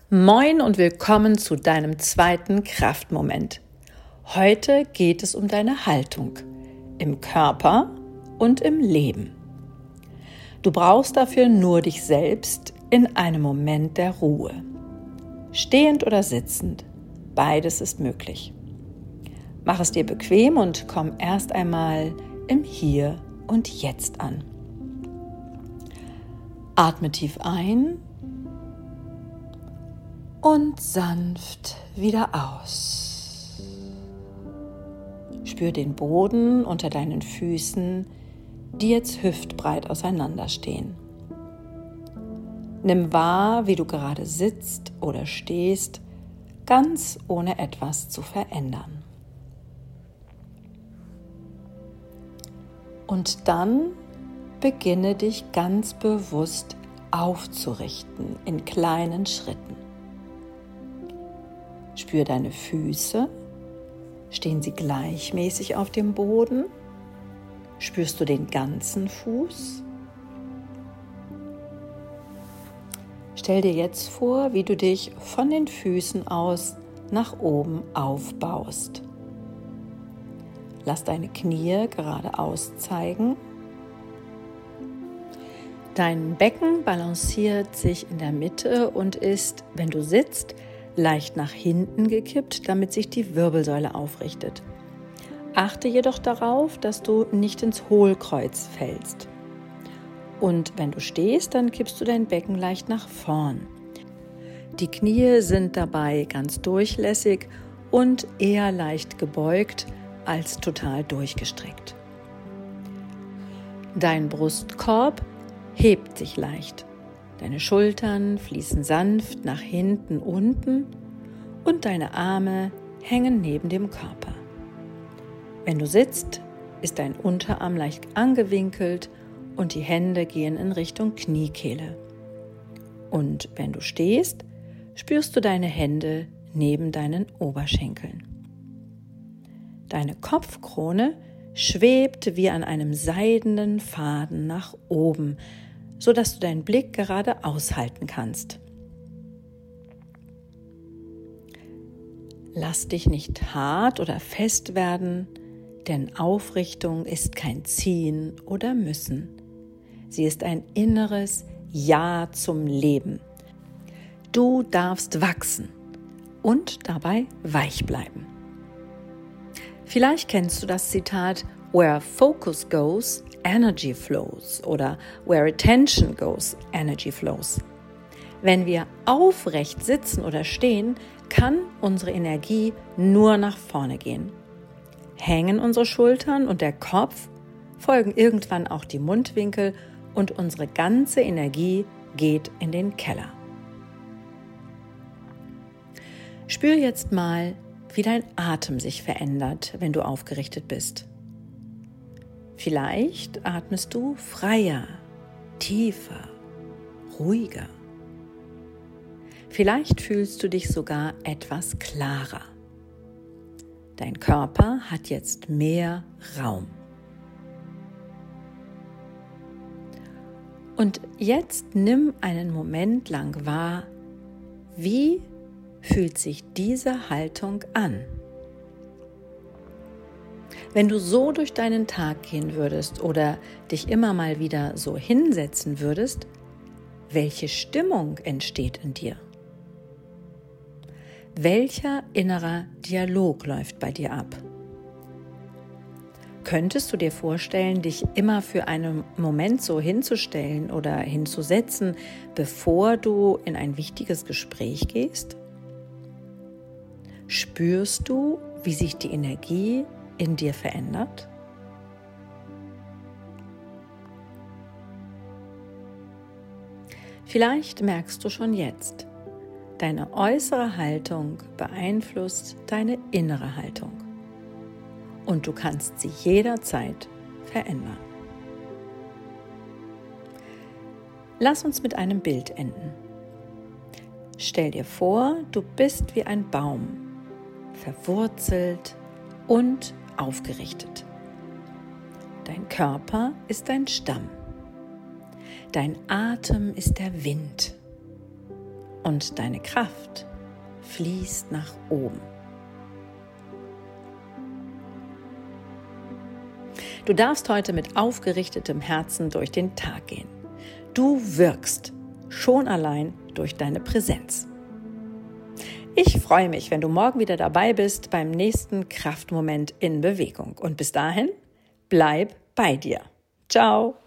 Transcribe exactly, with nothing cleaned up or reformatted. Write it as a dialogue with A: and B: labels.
A: Moin und willkommen zu deinem zweiten Kraftmoment. Heute geht es um deine Haltung im Körper und im Leben. Du brauchst dafür nur dich selbst in einem Moment der Ruhe. Stehend oder sitzend, beides ist möglich. Mach es dir bequem und komm erst einmal im Hier und Jetzt an. Atme tief ein und sanft wieder aus. Spür den Boden unter deinen Füßen, die jetzt hüftbreit auseinanderstehen. Nimm wahr, wie du gerade sitzt oder stehst, ganz ohne etwas zu verändern. Und dann beginne dich ganz bewusst aufzurichten in kleinen Schritten. Spür deine Füße. Stehen sie gleichmäßig auf dem Boden? Spürst du den ganzen Fuß? Stell dir jetzt vor, wie du dich von den Füßen aus nach oben aufbaust. Lass deine Knie geradeaus zeigen. Dein Becken balanciert sich in der Mitte und ist, wenn du sitzt, leicht nach hinten gekippt, damit sich die Wirbelsäule aufrichtet. Achte jedoch darauf, dass du nicht ins Hohlkreuz fällst. Und wenn du stehst, dann kippst du dein Becken leicht nach vorn. Die Knie sind dabei ganz durchlässig und eher leicht gebeugt als total durchgestreckt. Dein Brustkorb hebt sich leicht. Deine Schultern fließen sanft nach hinten unten und deine Arme hängen neben dem Körper. Wenn du sitzt, ist dein Unterarm leicht angewinkelt und die Hände gehen in Richtung Kniekehle. Und wenn du stehst, spürst du deine Hände neben deinen Oberschenkeln. Deine Kopfkrone schwebt wie an einem seidenen Faden nach oben, sodass du deinen Blick gerade aushalten kannst. Lass dich nicht hart oder fest werden, denn Aufrichtung ist kein Ziehen oder Müssen. Sie ist ein inneres Ja zum Leben. Du darfst wachsen und dabei weich bleiben. Vielleicht kennst du das Zitat Where focus goes, energy flows oder where attention goes, energy flows. Wenn wir aufrecht sitzen oder stehen, kann unsere Energie nur nach vorne gehen. Hängen unsere Schultern und der Kopf, folgen irgendwann auch die Mundwinkel und unsere ganze Energie geht in den Keller. Spür jetzt mal, wie dein Atem sich verändert, wenn du aufgerichtet bist. Vielleicht atmest du freier, tiefer, ruhiger. Vielleicht fühlst du dich sogar etwas klarer. Dein Körper hat jetzt mehr Raum. Und jetzt nimm einen Moment lang wahr, wie fühlt sich diese Haltung an? Wenn du so durch deinen Tag gehen würdest oder dich immer mal wieder so hinsetzen würdest, welche Stimmung entsteht in dir? Welcher innerer Dialog läuft bei dir ab? Könntest du dir vorstellen, dich immer für einen Moment so hinzustellen oder hinzusetzen, bevor du in ein wichtiges Gespräch gehst? Spürst du, wie sich die Energie in dir verändert? Vielleicht merkst du schon jetzt, deine äußere Haltung beeinflusst deine innere Haltung und du kannst sie jederzeit verändern. Lass uns mit einem Bild enden. Stell dir vor, du bist wie ein Baum, verwurzelt und aufgerichtet. Dein Körper ist dein Stamm. Dein Atem ist der Wind. und deine Kraft fließt nach oben. Du darfst heute mit aufgerichtetem Herzen durch den Tag gehen. Du wirkst schon allein durch deine Präsenz. Ich freue mich, wenn du morgen wieder dabei bist beim nächsten Kraftmoment in Bewegung. Und bis dahin, bleib bei dir. Ciao.